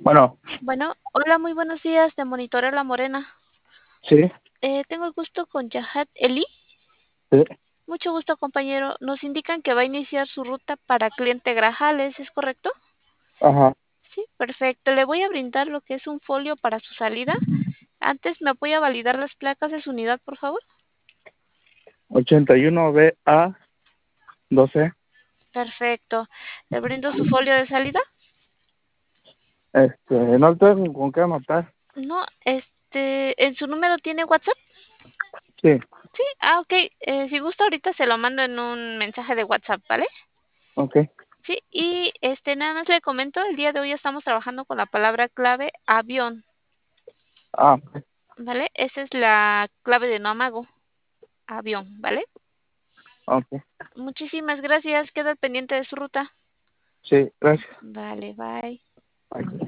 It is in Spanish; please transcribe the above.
Bueno, Bueno, hola, muy buenos días, de Monitoreo La Morena. sí, Tengo el gusto con Yahat Eli. sí, Mucho gusto, compañero. Nos indican que va a iniciar su ruta para Cliente Grajales, ¿es correcto? ajá, Sí, perfecto. Le voy a brindar lo que es un folio para su salida. Antes, ¿me apoya a validar las placas de su unidad, por favor? 81BA12. Perfecto. Le brindo su folio de salida. No tengo con qué anotar. No, ¿en su número tiene WhatsApp? Sí, Sí, ok. Si gusta, ahorita se lo mando en un mensaje de WhatsApp, ¿vale? ok. Sí, y nada más le comento, el día de hoy estamos trabajando con la palabra clave avión, Ok, ¿vale? Esa es la clave de no amago, avión, ¿vale? ok. Muchísimas gracias, queda al pendiente de su ruta. Sí, gracias. Vale, bye. Bye.